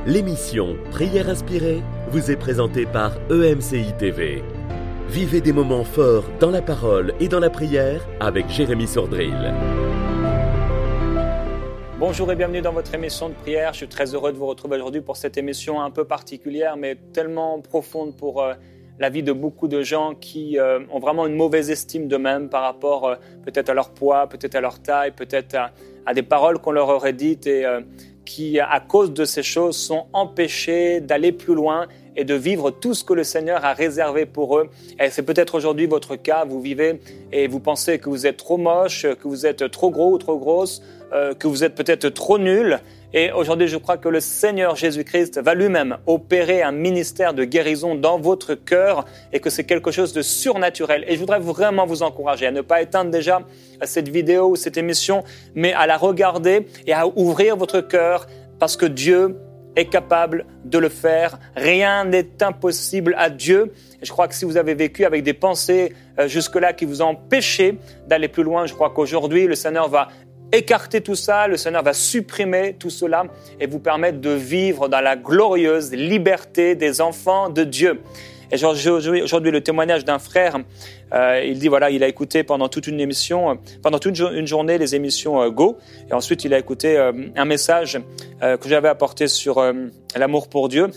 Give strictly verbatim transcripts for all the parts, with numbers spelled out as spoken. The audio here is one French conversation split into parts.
L'émission Prière inspirée vous est présentée par E M C I T V. Vivez des moments forts dans la parole et dans la prière avec Jérémy Sordrill. Bonjour et bienvenue dans votre émission de prière. Je suis très heureux de vous retrouver aujourd'hui pour cette émission un peu particulière, mais tellement profonde pour euh, la vie de beaucoup de gens qui euh, ont vraiment une mauvaise estime d'eux-mêmes par rapport euh, peut-être à leur poids, peut-être à leur taille, peut-être à, à des paroles qu'on leur aurait dites et euh, qui, à cause de ces choses, sont empêchés d'aller plus loin et de vivre tout ce que le Seigneur a réservé pour eux. Et c'est peut-être aujourd'hui votre cas, vous vivez et vous pensez que vous êtes trop moche, que vous êtes trop gros ou trop grosse, euh, que vous êtes peut-être trop nul. Et aujourd'hui, je crois que le Seigneur Jésus-Christ va lui-même opérer un ministère de guérison dans votre cœur et que c'est quelque chose de surnaturel. Et je voudrais vraiment vous encourager à ne pas éteindre déjà cette vidéo ou cette émission, mais à la regarder et à ouvrir votre cœur parce que Dieu est capable de le faire. Rien n'est impossible à Dieu. Et je crois que si vous avez vécu avec des pensées euh, jusque-là qui vous ont empêché d'aller plus loin, je crois qu'aujourd'hui, le Seigneur va écarter tout ça, le Seigneur va supprimer tout cela et vous permettre de vivre dans la glorieuse liberté des enfants de Dieu. Et j'ai aujourd'hui le témoignage d'un frère, euh, il dit voilà, il a écouté pendant toute une émission, euh, pendant toute une journée les émissions euh, Go, et ensuite il a écouté euh, un message euh, que j'avais apporté sur euh, l'amour pour Dieu.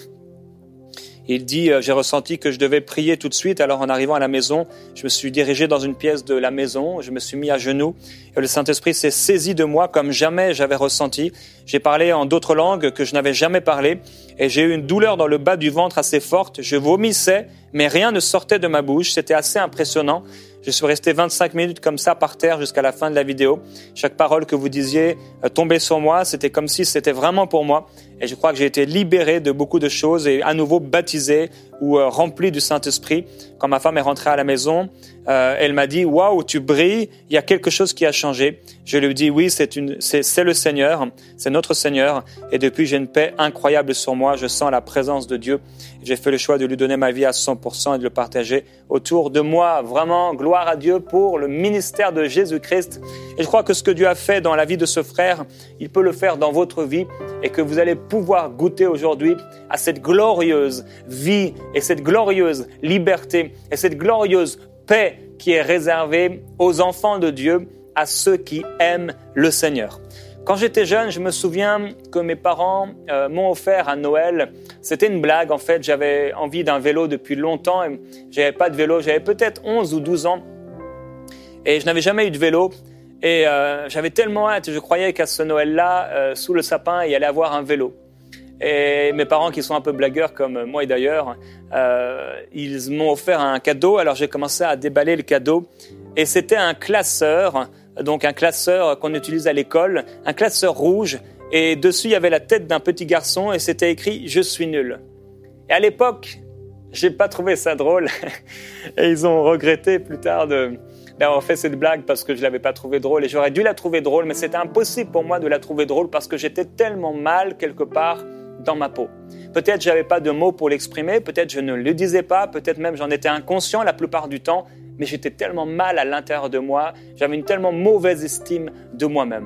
Il dit, euh, j'ai ressenti que je devais prier tout de suite. Alors en arrivant à la maison, je me suis dirigé dans une pièce de la maison. Je me suis mis à genoux et le Saint-Esprit s'est saisi de moi comme jamais j'avais ressenti. J'ai parlé en d'autres langues que je n'avais jamais parlé et j'ai eu une douleur dans le bas du ventre assez forte. Je vomissais, mais rien ne sortait de ma bouche. C'était assez impressionnant. Je suis resté vingt-cinq minutes comme ça par terre jusqu'à la fin de la vidéo. Chaque parole que vous disiez euh, tombait sur moi. C'était comme si c'était vraiment pour moi. Et je crois que j'ai été libéré de beaucoup de choses et à nouveau baptisé ou euh, rempli du Saint-Esprit. Quand ma femme est rentrée à la maison, euh, elle m'a dit « Waouh, tu brilles, il y a quelque chose qui a changé ». Je lui ai dit « Oui, c'est, une, c'est, c'est le Seigneur, c'est notre Seigneur ». Et depuis, j'ai une paix incroyable sur moi. Je sens la présence de Dieu. J'ai fait le choix de lui donner ma vie à cent pour cent et de le partager autour de moi. Vraiment, gloire à Dieu pour le ministère de Jésus-Christ. Et je crois que ce que Dieu a fait dans la vie de ce frère, il peut le faire dans votre vie et que vous allez pouvoir goûter aujourd'hui à cette glorieuse vie et cette glorieuse liberté et cette glorieuse paix qui est réservée aux enfants de Dieu, à ceux qui aiment le Seigneur. Quand j'étais jeune, je me souviens que mes parents euh, m'ont offert à Noël. C'était une blague, en fait. J'avais envie d'un vélo depuis longtemps et j'avais pas de vélo. J'avais peut-être onze ou douze ans et je n'avais jamais eu de vélo. Et euh, j'avais tellement hâte. Je croyais qu'à ce Noël-là, euh, sous le sapin, il y allait avoir un vélo. Et mes parents, qui sont un peu blagueurs comme moi et d'ailleurs, euh, ils m'ont offert un cadeau. Alors j'ai commencé à déballer le cadeau et c'était un classeur, donc un classeur qu'on utilise à l'école, un classeur rouge. Et dessus, il y avait la tête d'un petit garçon et c'était écrit « Je suis nul ». Et à l'époque, j'ai pas trouvé ça drôle. Et ils ont regretté plus tard de d'avoir fait cette blague parce que je l'avais pas trouvée drôle. Et j'aurais dû la trouver drôle, mais c'était impossible pour moi de la trouver drôle parce que j'étais tellement mal quelque part dans ma peau. Peut-être j'avais pas de mots pour l'exprimer, peut-être je ne le disais pas, peut-être même j'en étais inconscient la plupart du temps, mais j'étais tellement mal à l'intérieur de moi, j'avais une tellement mauvaise estime de moi-même.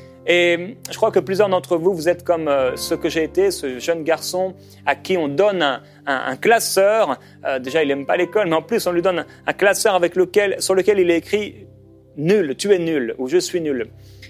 Et je crois que plusieurs d'entre vous, vous êtes comme euh, ce que j'ai été, ce jeune garçon à qui on donne un, un, un classeur. Euh, déjà, il n'aime pas l'école, mais en plus, on lui donne un, un classeur avec lequel, sur lequel il est écrit « nul, tu es nul » ou « je suis nul ».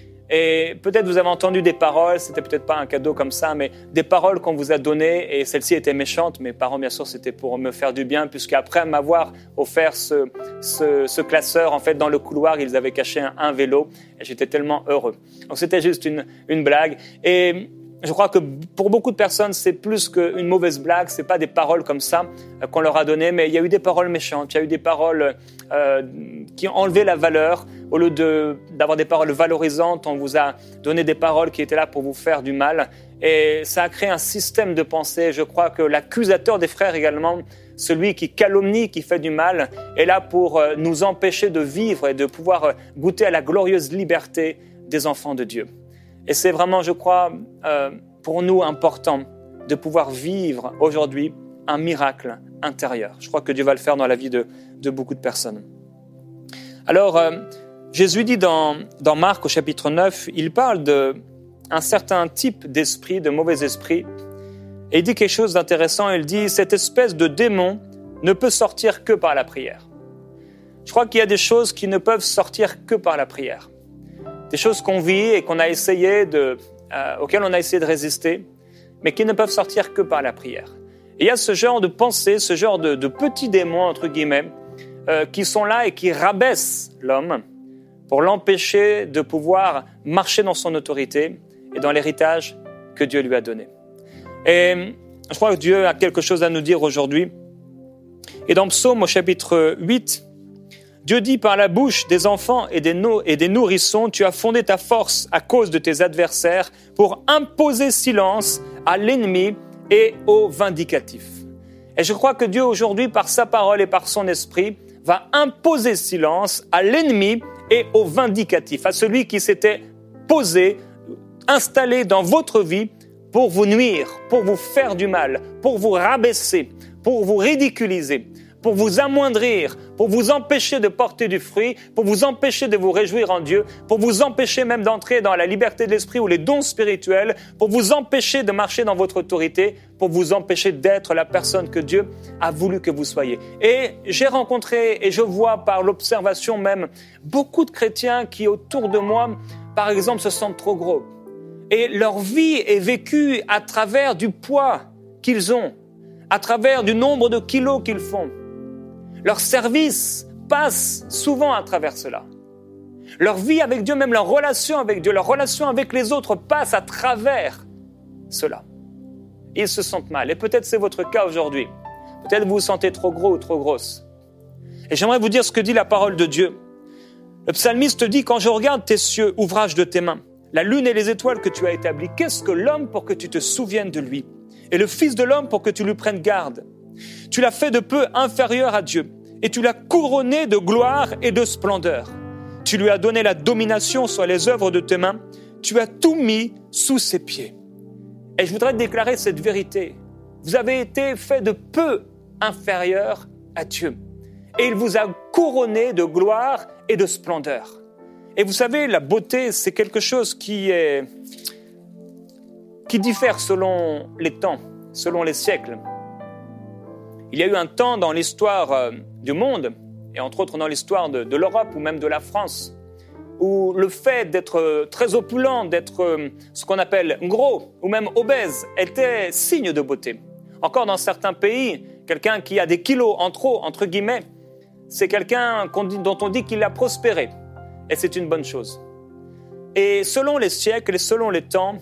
Et peut-être vous avez entendu des paroles, c'était peut-être pas un cadeau comme ça, mais des paroles qu'on vous a données, et celles-ci étaient méchantes. Mes parents, bien sûr, c'était pour me faire du bien, puisqu'après m'avoir offert ce, ce, ce classeur, en fait, dans le couloir, ils avaient caché un, un vélo, et j'étais tellement heureux. Donc c'était juste une, une blague. Et je crois que pour beaucoup de personnes, c'est plus qu'une mauvaise blague, c'est pas des paroles comme ça euh, qu'on leur a données, mais il y a eu des paroles méchantes, il y a eu des paroles euh, qui ont enlevé la valeur. Au lieu de, d'avoir des paroles valorisantes, on vous a donné des paroles qui étaient là pour vous faire du mal. Et ça a créé un système de pensée. Je crois que l'accusateur des frères également, celui qui calomnie, qui fait du mal, est là pour euh, nous empêcher de vivre et de pouvoir euh, goûter à la glorieuse liberté des enfants de Dieu. Et c'est vraiment, je crois, euh, pour nous important de pouvoir vivre aujourd'hui un miracle intérieur. Je crois que Dieu va le faire dans la vie de, de beaucoup de personnes. Alors, euh, Jésus dit dans, dans Marc au chapitre neuf, il parle d'un certain type d'esprit, de mauvais esprit, Et il dit quelque chose d'intéressant, il dit « Cette espèce de démon ne peut sortir que par la prière. » Je crois qu'il y a des choses qui ne peuvent sortir que par la prière. Des choses qu'on vit et qu'on a essayé de, euh, auxquelles on a essayé de résister, mais qui ne peuvent sortir que par la prière. Et il y a ce genre de pensées, ce genre de, de petits démons, entre guillemets, euh, qui sont là et qui rabaissent l'homme pour l'empêcher de pouvoir marcher dans son autorité et dans l'héritage que Dieu lui a donné. Et je crois que Dieu a quelque chose à nous dire aujourd'hui. Et dans Psaume au chapitre huit, Dieu dit « Par la bouche des enfants et des, no- et des nourrissons, tu as fondé ta force à cause de tes adversaires pour imposer silence à l'ennemi et au vindicatif. » Et je crois que Dieu aujourd'hui, par sa parole et par son esprit, va imposer silence à l'ennemi et au vindicatif, à celui qui s'était posé, installé dans votre vie pour vous nuire, pour vous faire du mal, pour vous rabaisser, pour vous ridiculiser, pour vous amoindrir, pour vous empêcher de porter du fruit, pour vous empêcher de vous réjouir en Dieu, pour vous empêcher même d'entrer dans la liberté de l'esprit ou les dons spirituels, pour vous empêcher de marcher dans votre autorité, pour vous empêcher d'être la personne que Dieu a voulu que vous soyez. Et j'ai rencontré, et je vois par l'observation même, beaucoup de chrétiens qui autour de moi, par exemple, se sentent trop gros. Et leur vie est vécue à travers du poids qu'ils ont, à travers du nombre de kilos qu'ils font. Leur service passe souvent à travers cela. Leur vie avec Dieu, même leur relation avec Dieu, leur relation avec les autres passe à travers cela. Ils se sentent mal. Et peut-être c'est votre cas aujourd'hui. Peut-être vous vous sentez trop gros ou trop grosse. Et j'aimerais vous dire ce que dit la parole de Dieu. Le psalmiste dit « Quand je regarde tes cieux, ouvrage de tes mains, la lune et les étoiles que tu as établies, qu'est-ce que l'homme pour que tu te souviennes de lui? Et le Fils de l'homme pour que tu lui prennes garde? Tu l'as fait de peu inférieur à Dieu, et tu l'as couronné de gloire et de splendeur. Tu lui as donné la domination sur les œuvres de tes mains, tu as tout mis sous ses pieds. » Et je voudrais déclarer cette vérité. Vous avez été fait de peu inférieur à Dieu, et il vous a couronné de gloire et de splendeur. Et vous savez, la beauté, c'est quelque chose qui est, qui diffère selon les temps, selon les siècles. Il y a eu un temps dans l'histoire euh, du monde, et entre autres dans l'histoire de, de l'Europe ou même de la France, où le fait d'être très opulent, d'être euh, ce qu'on appelle gros ou même obèse, était signe de beauté. Encore dans certains pays, quelqu'un qui a des kilos en trop, entre guillemets, c'est quelqu'un qu'on dit, dont on dit qu'il a prospéré. Et c'est une bonne chose. Et selon les siècles et selon les temps,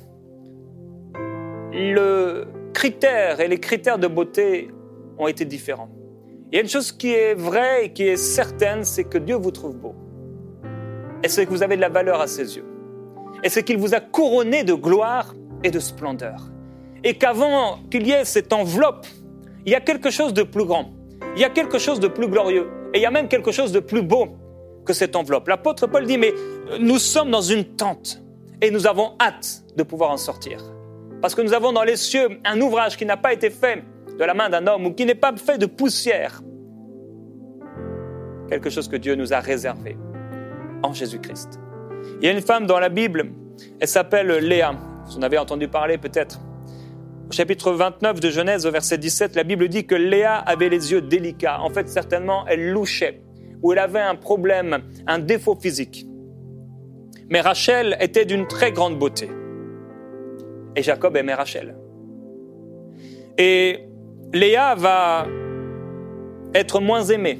le critère et les critères de beauté ont été différents. Il y a une chose qui est vraie et qui est certaine, c'est que Dieu vous trouve beau. Et c'est que vous avez de la valeur à ses yeux. Et c'est qu'il vous a couronné de gloire et de splendeur. Et qu'avant qu'il y ait cette enveloppe, il y a quelque chose de plus grand. Il y a quelque chose de plus glorieux. Et il y a même quelque chose de plus beau que cette enveloppe. L'apôtre Paul dit, mais nous sommes dans une tente et nous avons hâte de pouvoir en sortir. Parce que nous avons dans les cieux un ouvrage qui n'a pas été fait de la main d'un homme ou qui n'est pas fait de poussière. Quelque chose que Dieu nous a réservé en Jésus-Christ. Il y a une femme dans la Bible, elle s'appelle Léa. Vous en avez entendu parler peut-être. Au chapitre vingt-neuf de Genèse, au verset dix-sept, la Bible dit que Léa avait les yeux délicats. En fait, certainement, elle louchait, ou elle avait un problème, un défaut physique. Mais Rachel était d'une très grande beauté. Et Jacob aimait Rachel. Et Léa va être moins aimée.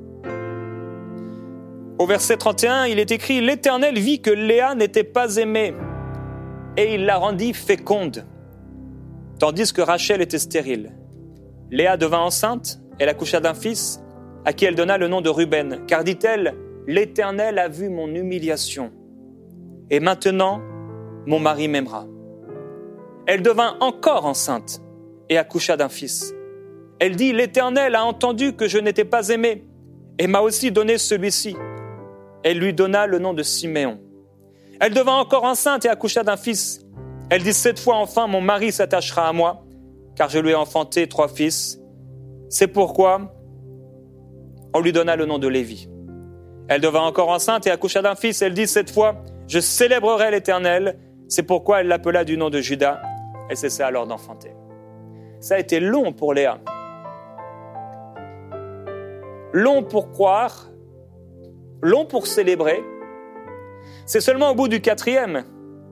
Au verset trente et un, il est écrit « L'Éternel vit que Léa n'était pas aimée, et il la rendit féconde, tandis que Rachel était stérile. Léa devint enceinte, elle accoucha d'un fils, à qui elle donna le nom de Ruben, car dit-elle, l'Éternel a vu mon humiliation, et maintenant mon mari m'aimera. Elle devint encore enceinte et accoucha d'un fils. Elle dit, l'Éternel a entendu que je n'étais pas aimée, et m'a aussi donné celui-ci. Elle lui donna le nom de Siméon. Elle devint encore enceinte et accoucha d'un fils. Elle dit, cette fois enfin mon mari s'attachera à moi, car je lui ai enfanté trois fils. C'est pourquoi on lui donna le nom de Lévi. Elle devint encore enceinte et accoucha d'un fils. Elle dit, cette fois, je célébrerai l'Éternel. C'est pourquoi elle l'appela du nom de Judas. Elle cessa alors d'enfanter. ça a été long pour Léa. Long pour croire, long pour célébrer. C'est seulement au bout du quatrième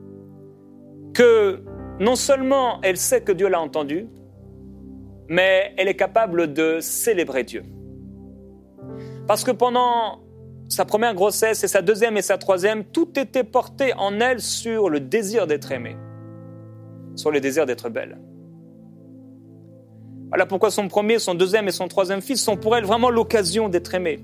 que non seulement elle sait que Dieu l'a entendu, mais elle est capable de célébrer Dieu. Parce que pendant sa première grossesse et sa deuxième et sa troisième, tout était porté en elle sur le désir d'être aimée, sur le désir d'être belle. Voilà pourquoi son premier, son deuxième et son troisième fils sont pour elle vraiment l'occasion d'être aimée,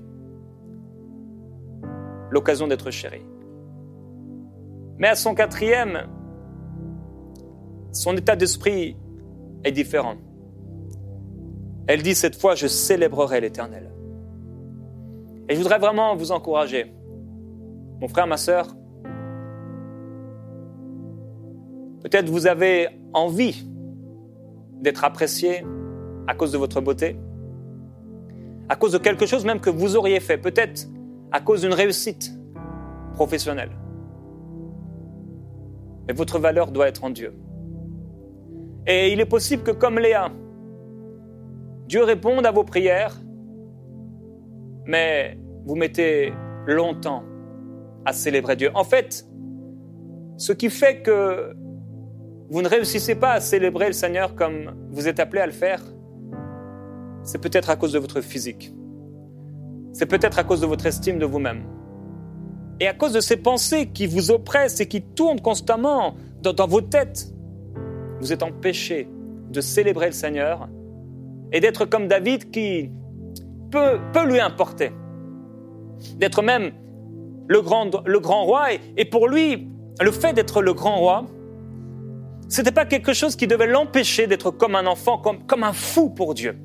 l'occasion d'être chérie. Mais à son quatrième, son état d'esprit est différent. Elle dit cette fois, je célébrerai l'Éternel. Et je voudrais vraiment vous encourager, mon frère, ma sœur. Peut-être vous avez envie d'être apprécié à cause de votre beauté, à cause de quelque chose même que vous auriez fait, peut-être à cause d'une réussite professionnelle. Mais votre valeur doit être en Dieu. Et il est possible que, comme Léa, Dieu réponde à vos prières, mais vous mettez longtemps à célébrer Dieu. En fait, ce qui fait que vous ne réussissez pas à célébrer le Seigneur comme vous êtes appelé à le faire, c'est peut-être à cause de votre physique. C'est peut-être à cause de votre estime de vous-même. Et à cause de ces pensées qui vous oppressent et qui tournent constamment dans, dans vos têtes, vous êtes empêché de célébrer le Seigneur et d'être comme David qui peut, peut lui importer. D'être même le grand, le grand roi. Et, et pour lui, le fait d'être le grand roi, ce n'était pas quelque chose qui devait l'empêcher d'être comme un enfant, comme, comme un fou pour Dieu.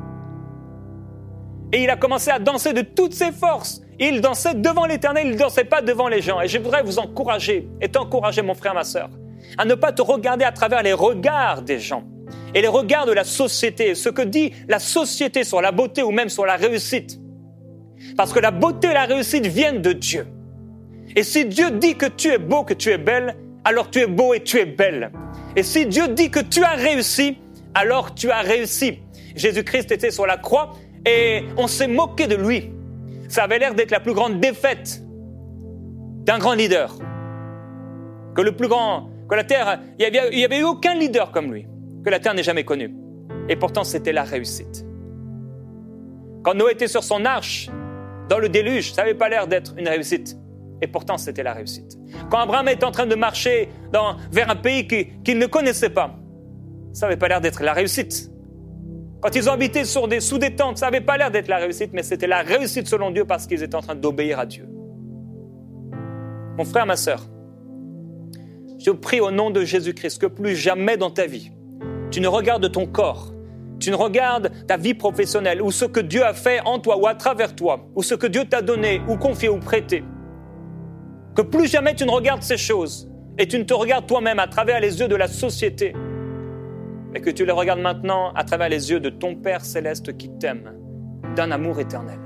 Et il a commencé à danser de toutes ses forces. Il dansait devant l'Éternel, il ne dansait pas devant les gens. Et je voudrais vous encourager, et t'encourager, mon frère, ma sœur, à ne pas te regarder à travers les regards des gens et les regards de la société, ce que dit la société sur la beauté ou même sur la réussite. Parce que la beauté et la réussite viennent de Dieu. Et si Dieu dit que tu es beau, que tu es belle, alors tu es beau et tu es belle. Et si Dieu dit que tu as réussi, alors tu as réussi. Jésus-Christ était sur la croix et on s'est moqué de lui. Ça avait l'air d'être la plus grande défaite d'un grand leader. Que le plus grand, que la terre, il n'y avait, il y avait eu aucun leader comme lui, que la terre n'ait jamais connu. Et pourtant, c'était la réussite. Quand Noé était sur son arche, dans le déluge, ça n'avait pas l'air d'être une réussite. Et pourtant, c'était la réussite. Quand Abraham était en train de marcher dans, vers un pays qu'il, qu'il ne connaissait pas, ça n'avait pas l'air d'être la réussite. Quand ils ont habité sur des, sous des tentes, ça n'avait pas l'air d'être la réussite, mais c'était la réussite selon Dieu parce qu'ils étaient en train d'obéir à Dieu. Mon frère, ma sœur, je prie au nom de Jésus-Christ que plus jamais dans ta vie, tu ne regardes ton corps, tu ne regardes ta vie professionnelle ou ce que Dieu a fait en toi ou à travers toi, ou ce que Dieu t'a donné ou confié ou prêté. Que plus jamais tu ne regardes ces choses et tu ne te regardes toi-même à travers les yeux de la société, mais que tu les regardes maintenant à travers les yeux de ton Père céleste qui t'aime d'un amour éternel.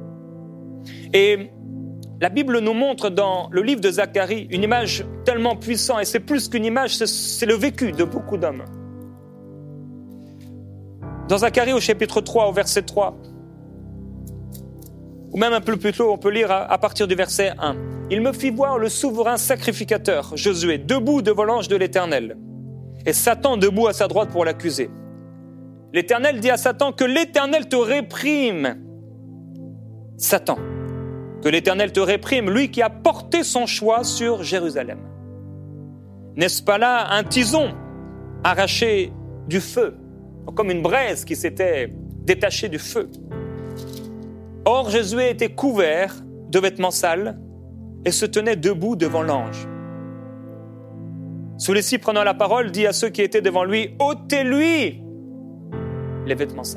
Et la Bible nous montre dans le livre de Zacharie une image tellement puissante, et c'est plus qu'une image, c'est, c'est le vécu de beaucoup d'hommes. Dans Zacharie au chapitre trois, au verset trois, ou même un peu plus tôt, on peut lire à, à partir du verset un. « Il me fit voir le souverain sacrificateur, Josué, debout devant l'ange de l'Éternel, et Satan debout à sa droite pour l'accuser. L'Éternel dit à Satan que l'Éternel te réprime. Satan, que l'Éternel te réprime, lui qui a porté son choix sur Jérusalem. N'est-ce pas là un tison arraché du feu, comme une braise qui s'était détachée du feu? Or, Josué était couvert de vêtements sales et se tenait debout devant l'ange. Celui-ci, prenant la parole, dit à ceux qui étaient devant lui, « ôtez-lui les vêtements sales. »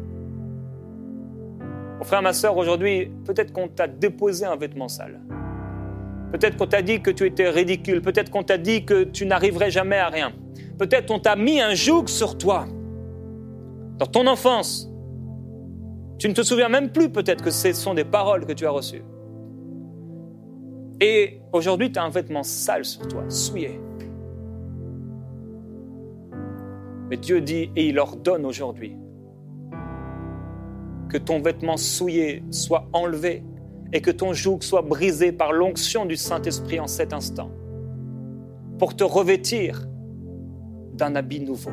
Mon frère, ma sœur, aujourd'hui, peut-être qu'on t'a déposé un vêtement sale. Peut-être qu'on t'a dit que tu étais ridicule. Peut-être qu'on t'a dit que tu n'arriverais jamais à rien. Peut-être qu'on t'a mis un joug sur toi. Dans ton enfance, tu ne te souviens même plus peut-être que ce sont des paroles que tu as reçues. Et aujourd'hui, tu as un vêtement sale sur toi, souillé. Mais Dieu dit, et il ordonne aujourd'hui, que ton vêtement souillé soit enlevé et que ton joug soit brisé par l'onction du Saint-Esprit en cet instant, pour te revêtir d'un habit nouveau.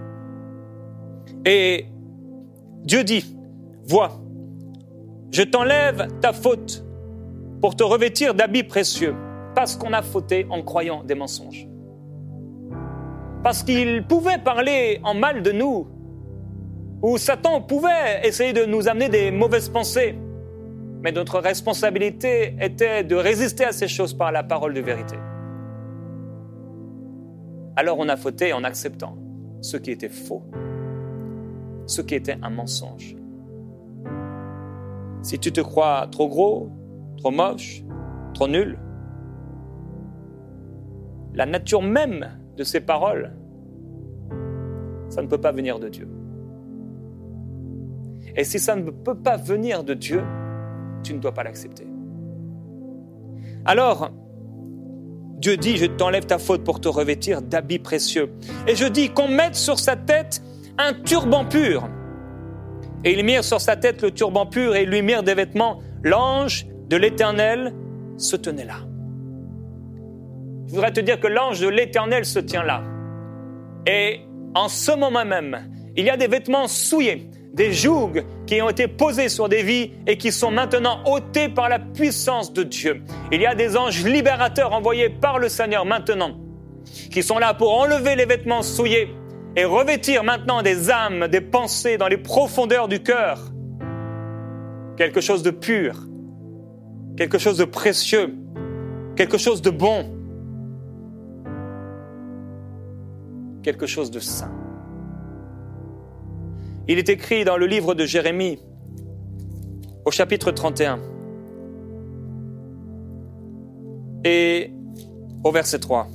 Et Dieu dit, vois, je t'enlève ta faute pour te revêtir d'habits précieux, parce qu'on a fauté en croyant des mensonges. Parce qu'il pouvait parler en mal de nous, ou Satan pouvait essayer de nous amener des mauvaises pensées, mais notre responsabilité était de résister à ces choses par la parole de vérité. Alors on a fauté en acceptant ce qui était faux, ce qui était un mensonge. Si tu te crois trop gros, trop moche, trop nul, la nature même de ces paroles, ça ne peut pas venir de Dieu. Et si ça ne peut pas venir de Dieu, tu ne dois pas l'accepter. Alors, Dieu dit, je t'enlève ta faute pour te revêtir d'habits précieux. Et je dis qu'on mette sur sa tête un turban pur. Et ils mirent sur sa tête le turban pur et ils lui mirent des vêtements. L'ange de l'Éternel se tenait là. Je voudrais te dire que l'ange de l'Éternel se tient là. Et en ce moment même, il y a des vêtements souillés, des jougs qui ont été posés sur des vies et qui sont maintenant ôtés par la puissance de Dieu. Il y a des anges libérateurs envoyés par le Seigneur maintenant, qui sont là pour enlever les vêtements souillés et revêtir maintenant des âmes, des pensées dans les profondeurs du cœur. Quelque chose de pur, quelque chose de précieux, quelque chose de bon, quelque chose de saint. Il est écrit dans le livre de Jérémie, au chapitre trente et un, et au verset trois.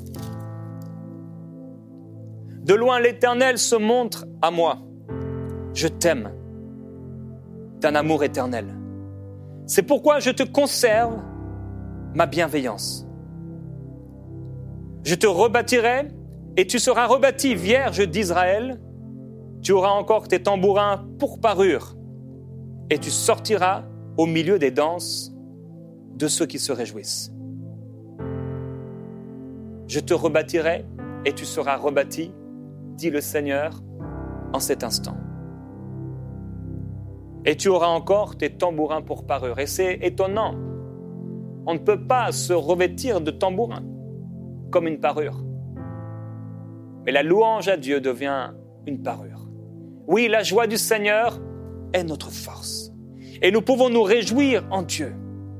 De loin l'Éternel se montre à moi. Je t'aime d'un amour éternel. C'est pourquoi je te conserve ma bienveillance. Je te rebâtirai et tu seras rebâti, vierge d'Israël. Tu auras encore tes tambourins pour parure et tu sortiras au milieu des danses de ceux qui se réjouissent. Je te rebâtirai et tu seras rebâti, dit le Seigneur, en cet instant. Et tu auras encore tes tambourins pour parure. Et c'est étonnant, on ne peut pas se revêtir de tambourins comme une parure. Mais la louange à Dieu devient une parure. Oui, la joie du Seigneur est notre force. Et nous pouvons nous réjouir en Dieu.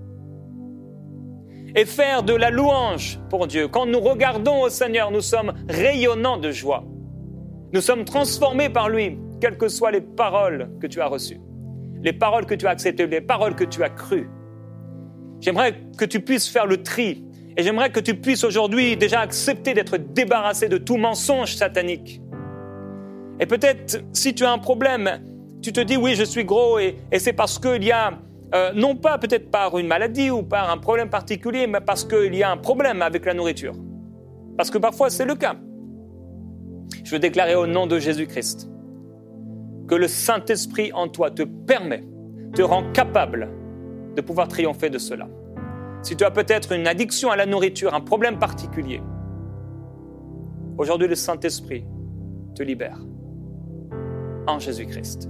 Et faire de la louange pour Dieu. Quand nous regardons au Seigneur, nous sommes rayonnants de joie. Nous sommes transformés par lui, quelles que soient les paroles que tu as reçues, les paroles que tu as acceptées, les paroles que tu as crues. J'aimerais que tu puisses faire le tri. Et j'aimerais que tu puisses aujourd'hui déjà accepter d'être débarrassé de tout mensonge satanique. Et peut-être, si tu as un problème, tu te dis, oui, je suis gros, et, et c'est parce qu'il y a, euh, non pas peut-être par une maladie ou par un problème particulier, mais parce qu'il y a un problème avec la nourriture. Parce que parfois, c'est le cas. Je veux déclarer au nom de Jésus-Christ que le Saint-Esprit en toi te permet, te rend capable de pouvoir triompher de cela. Si tu as peut-être une addiction à la nourriture, un problème particulier, aujourd'hui, le Saint-Esprit te libère. En Jésus-Christ.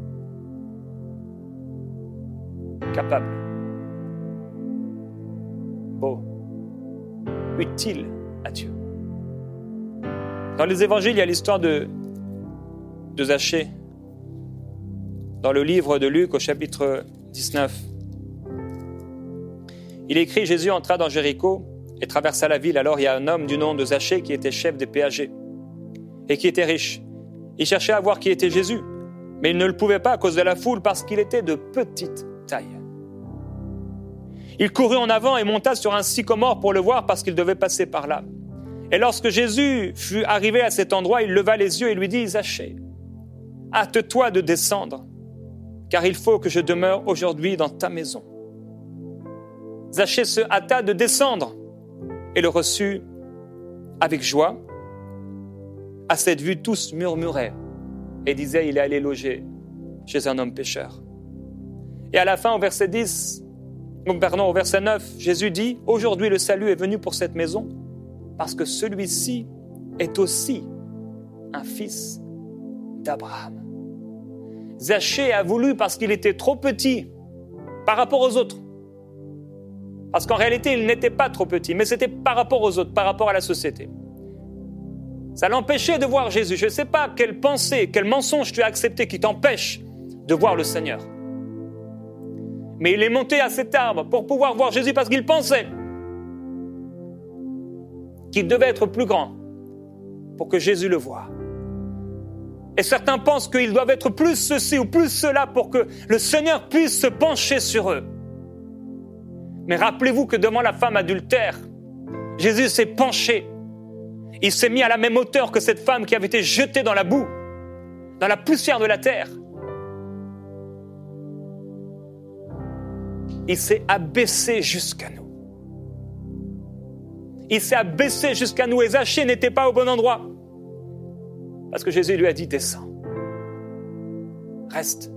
Capable, beau, utile à Dieu. Dans les évangiles, il y a l'histoire de, de Zachée. Dans le livre de Luc, au chapitre dix-neuf, il est écrit, Jésus entra dans Jéricho et traversa la ville. Alors il y a un homme du nom de Zachée qui était chef des péagers et qui était riche. Il cherchait à voir qui était Jésus, mais il ne le pouvait pas à cause de la foule parce qu'il était de petite taille. Il courut en avant et monta sur un sycomore pour le voir parce qu'il devait passer par là. Et lorsque Jésus fut arrivé à cet endroit, il leva les yeux et lui dit, Zachée, hâte-toi de descendre, car il faut que je demeure aujourd'hui dans ta maison. Zachée se hâta de descendre et le reçut avec joie. à cette vue, tous murmuraient et disaient, il est allé loger chez un homme pécheur. Et à la fin, au verset dix, pardon, au verset neuf, Jésus dit, aujourd'hui le salut est venu pour cette maison parce que celui-ci est aussi un fils d'Abraham. Zachée a voulu parce qu'il était trop petit par rapport aux autres. Parce qu'en réalité, il n'était pas trop petit, mais c'était par rapport aux autres, par rapport à la société. Ça l'empêchait de voir Jésus. Je ne sais pas quelle pensée, quel mensonge tu as accepté qui t'empêche de voir le Seigneur. Mais il est monté à cet arbre pour pouvoir voir Jésus parce qu'il pensait qu'il devait être plus grand pour que Jésus le voie. Et certains pensent qu'ils doivent être plus ceci ou plus cela pour que le Seigneur puisse se pencher sur eux. Mais rappelez-vous que devant la femme adultère, Jésus s'est penché. Il s'est mis à la même hauteur que cette femme qui avait été jetée dans la boue, dans la poussière de la terre. Il s'est abaissé jusqu'à nous. Il s'est abaissé jusqu'à nous et Zachée n'était pas au bon endroit. Parce que Jésus lui a dit, descends. Reste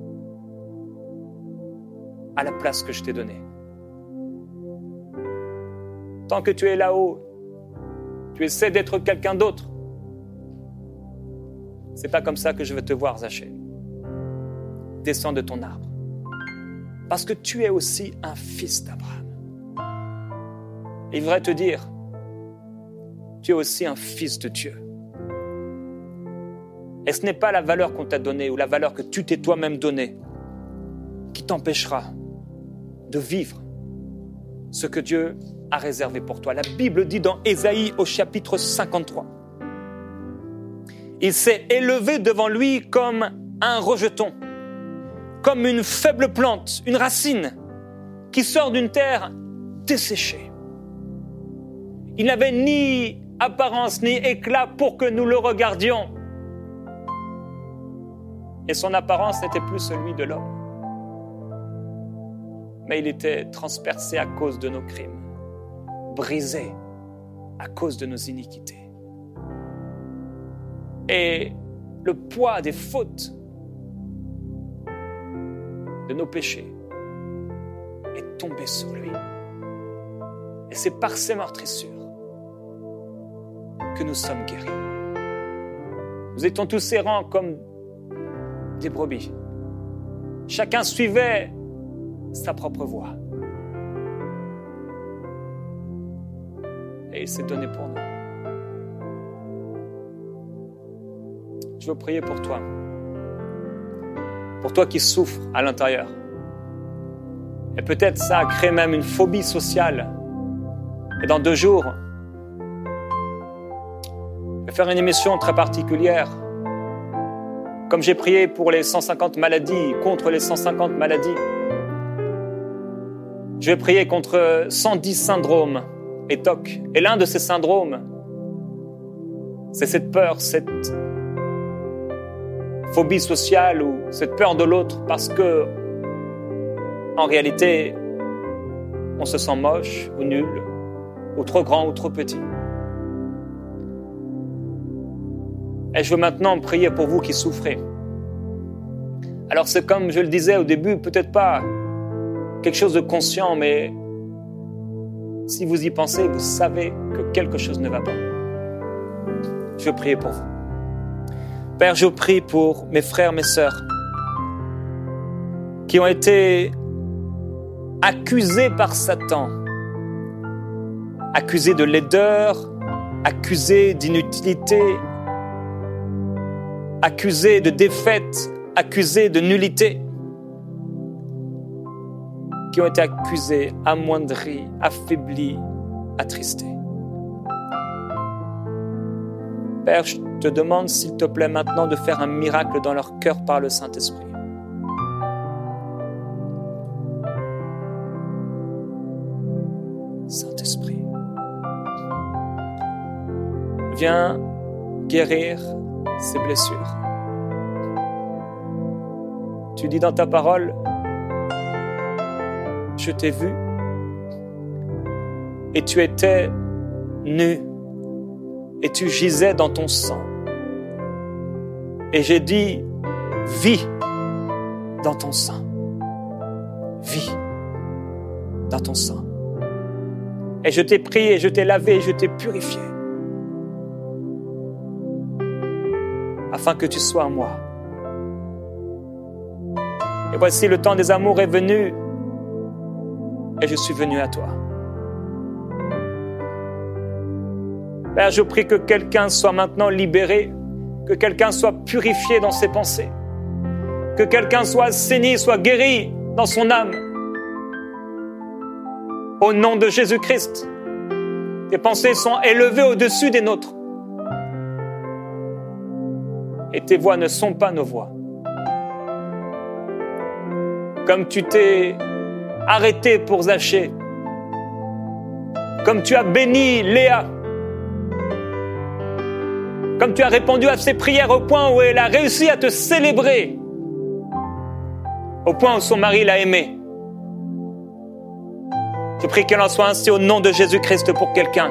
à la place que je t'ai donnée. Tant que tu es là-haut, tu essaies d'être quelqu'un d'autre. C'est pas comme ça que je veux te voir, Zachée. Descends de ton arbre. Parce que tu es aussi un fils d'Abraham. Il voudrait te dire, tu es aussi un fils de Dieu. Et ce n'est pas la valeur qu'on t'a donnée ou la valeur que tu t'es toi-même donnée qui t'empêchera de vivre ce que Dieu a réservé pour toi. La Bible dit dans Ésaïe au chapitre cinquante-trois, il s'est élevé devant lui comme un rejeton, comme une faible plante, une racine qui sort d'une terre desséchée. Il n'avait ni apparence ni éclat pour que nous le regardions. Et son apparence n'était plus celui de l'homme. Mais il était transpercé à cause de nos crimes, brisé à cause de nos iniquités. Et le poids des fautes de nos péchés est tombé sur lui. Et c'est par ses meurtrissures que nous sommes guéris. Nous étions tous errants comme des brebis. Chacun suivait sa propre voie. Et il s'est donné pour nous. Je veux prier pour toi. Pour toi qui souffres à l'intérieur. Et peut-être ça a créé même une phobie sociale. Et dans deux jours, je vais faire une émission très particulière. Comme j'ai prié pour les cent cinquante maladies, contre les cent cinquante maladies, je vais prier contre cent dix syndromes et T O C. Et l'un de ces syndromes, c'est cette peur, cette phobie sociale ou cette peur de l'autre parce que, en réalité, on se sent moche ou nul, ou trop grand ou trop petit. Et je veux maintenant prier pour vous qui souffrez. Alors c'est comme je le disais au début, peut-être pas quelque chose de conscient, mais si vous y pensez, vous savez que quelque chose ne va pas. Je veux prier pour vous. Père, je prie pour mes frères, mes sœurs qui ont été accusés par Satan, accusés de laideur, accusés d'inutilité, accusés de défaite, accusés de nullité, qui ont été accusés, amoindris, affaiblis, attristés. Père, je te demande, s'il te plaît, maintenant de faire un miracle dans leur cœur par le Saint-Esprit. Saint-Esprit, viens guérir ces blessures. Tu dis dans ta parole, je t'ai vu et tu étais nu et tu gisais dans ton sang. Et j'ai dit, vis dans ton sang. Vis dans ton sang. Et je t'ai prié, je t'ai lavé, je t'ai purifié. Afin que tu sois à moi. Et voici le temps des amours est venu. Et je suis venu à toi. Père, je prie que quelqu'un soit maintenant libéré, que quelqu'un soit purifié dans ses pensées, que quelqu'un soit assaini, soit guéri dans son âme. Au nom de Jésus-Christ, tes pensées sont élevées au-dessus des nôtres. Et tes voix ne sont pas nos voix. Comme tu t'es arrêté pour Zachée, comme tu as béni Léa, comme tu as répondu à ses prières au point où elle a réussi à te célébrer, au point où son mari l'a aimée. Je prie qu'elle en soit ainsi au nom de Jésus-Christ pour quelqu'un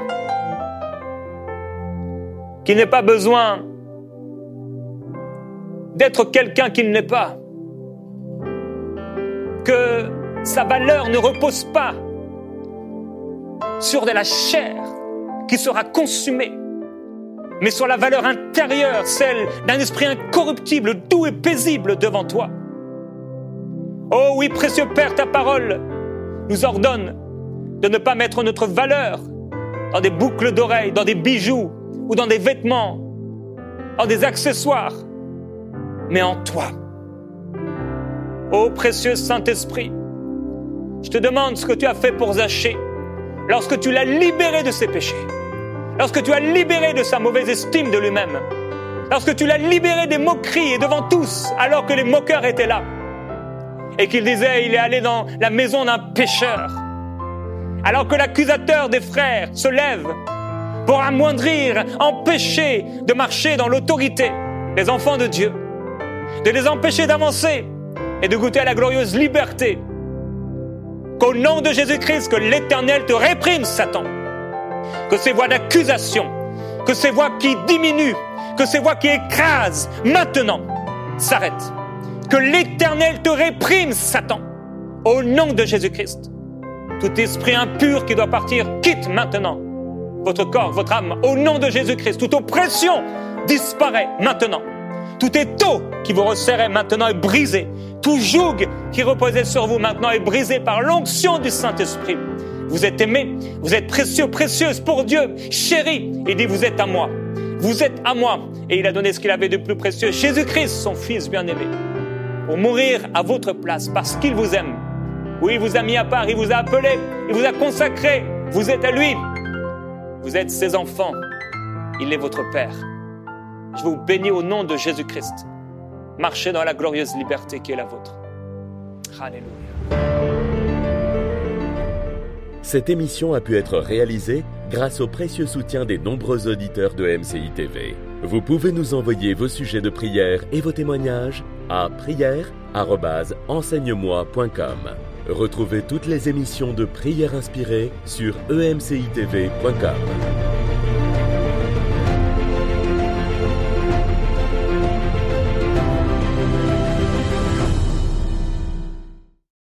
qui n'ait pas besoin d'être quelqu'un qu'il n'est pas, que sa valeur ne repose pas sur de la chair qui sera consumée, mais sur la valeur intérieure, celle d'un esprit incorruptible, doux et paisible devant toi. Oh oui, précieux Père, ta parole nous ordonne de ne pas mettre notre valeur dans des boucles d'oreilles, dans des bijoux ou dans des vêtements, dans des accessoires, mais en toi. Ô précieux Saint-Esprit, je te demande ce que tu as fait pour Zachée lorsque tu l'as libéré de ses péchés, lorsque tu as libéré de sa mauvaise estime de lui-même, lorsque tu l'as libéré des moqueries et devant tous, alors que les moqueurs étaient là, et qu'il disait il est allé dans la maison d'un pécheur, alors que l'accusateur des frères se lève pour amoindrir, empêcher de marcher dans l'autorité des enfants de Dieu, de les empêcher d'avancer et de goûter à la glorieuse liberté. Qu'au nom de Jésus-Christ, que l'Éternel te réprime, Satan. Que ces voix d'accusation, que ces voix qui diminuent, que ces voix qui écrasent, maintenant, s'arrêtent. Que l'Éternel te réprime, Satan. Au nom de Jésus-Christ. Tout esprit impur qui doit partir, quitte maintenant votre corps, votre âme. Au nom de Jésus-Christ, toute oppression disparaît maintenant. Tout étau qui vous resserrait maintenant est brisé. Tout joug qui reposait sur vous maintenant est brisé par l'onction du Saint-Esprit. Vous êtes aimés, vous êtes précieux, précieuse pour Dieu, chérie. Il dit, vous êtes à moi. Vous êtes à moi. Et il a donné ce qu'il avait de plus précieux, Jésus-Christ, son Fils bien-aimé, pour mourir à votre place parce qu'il vous aime. Oui, il vous a mis à part, il vous a appelé, il vous a consacré. Vous êtes à lui. Vous êtes ses enfants. Il est votre Père. Je vous bénis au nom de Jésus-Christ. Marchez dans la glorieuse liberté qui est la vôtre. Alléluia. Cette émission a pu être réalisée grâce au précieux soutien des nombreux auditeurs de M C I T V. Vous pouvez nous envoyer vos sujets de prière et vos témoignages à prière arobase enseigne-moi point com. Retrouvez toutes les émissions de Prière inspirée sur e m c i t v point com.